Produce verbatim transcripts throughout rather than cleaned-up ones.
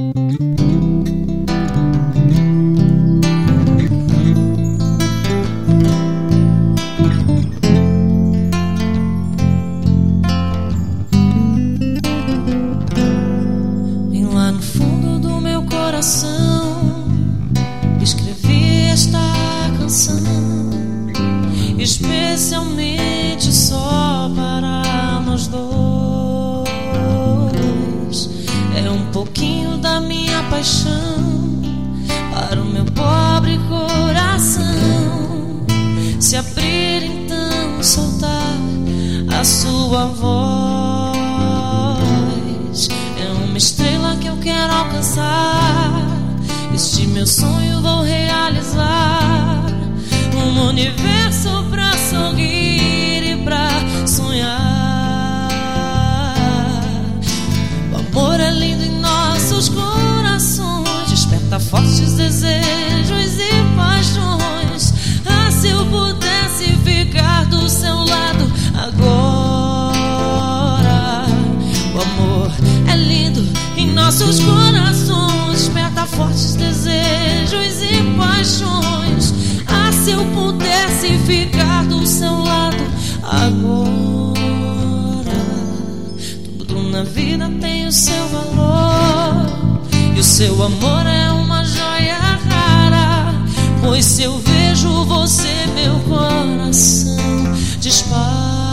Bem lá no fundo do meu coração escrevi esta canção, especialmente só para nós dois. É um pouquinho da minha paixão para o meu pobre coração se abrir, então soltar a sua voz. É uma estrela que eu quero alcançar, este meu sonho vou realizar. Um universo pra sorrir e pra sonhar. O amor é lindo em nossos corações, desperta fortes desejos e paixões. Ah, se eu pudesse ficar do seu lado agora. O amor é lindo em nossos corações, desperta fortes desejos e paixões. Ah, se eu pudesse ficar do seu lado agora. Tudo na vida tem o seu valor, e o seu amor é uma joia rara. Pois se eu vejo você, meu coração dispara.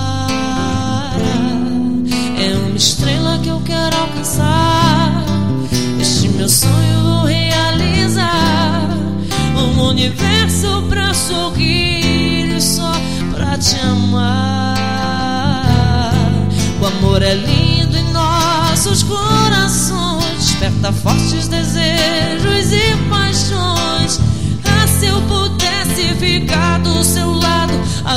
É uma estrela que eu quero alcançar, este meu sonho vou realizar. Um universo pra sorrir e só pra te amar. O amor é lindo em nossos corações, desperta fortes desejos e paixões. Ah, se eu pudesse ficar do seu lado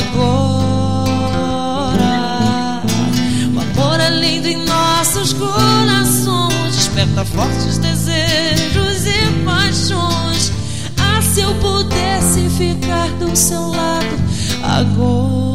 agora. O amor é lindo em nossos corações, desperta fortes desejos e paixões. Se eu pudesse ficar do seu lado agora.